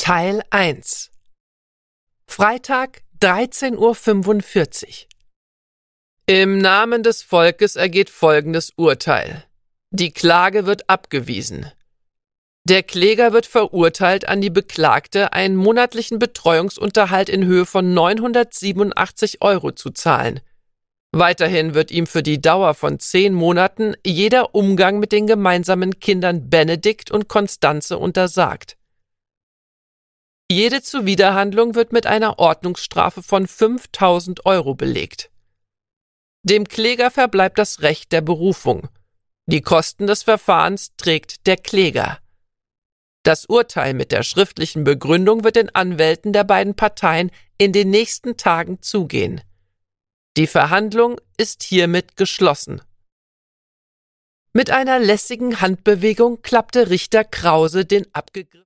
Teil 1 Freitag, 13:45 Uhr. Im Namen des Volkes ergeht folgendes Urteil. Die Klage wird abgewiesen. Der Kläger wird verurteilt, an die Beklagte einen monatlichen Betreuungsunterhalt in Höhe von 987 € zu zahlen. Weiterhin wird ihm für die Dauer von 10 Monaten jeder Umgang mit den gemeinsamen Kindern Benedikt und Konstanze untersagt. Jede Zuwiderhandlung wird mit einer Ordnungsstrafe von 5.000 € belegt. Dem Kläger verbleibt das Recht der Berufung. Die Kosten des Verfahrens trägt der Kläger. Das Urteil mit der schriftlichen Begründung wird den Anwälten der beiden Parteien in den nächsten Tagen zugehen. Die Verhandlung ist hiermit geschlossen. Mit einer lässigen Handbewegung klappte Richter Krause den abgegriffenen